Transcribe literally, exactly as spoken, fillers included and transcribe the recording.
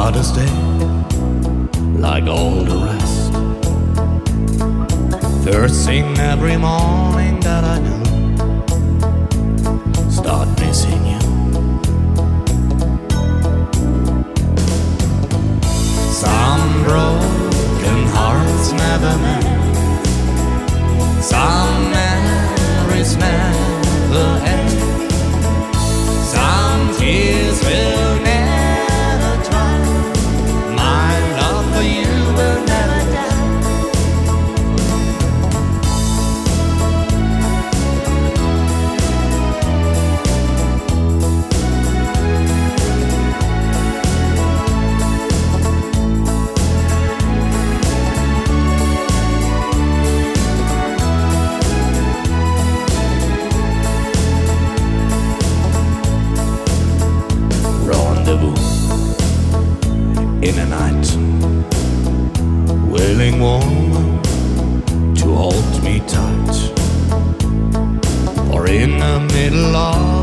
gotta stay like all the rest. First thing every morning that I do, start missing you. Some broken hearts never mend, some memories never end, some tears will never dry. My love for you will never die. In a night, willing woman to hold me tight, or in the middle of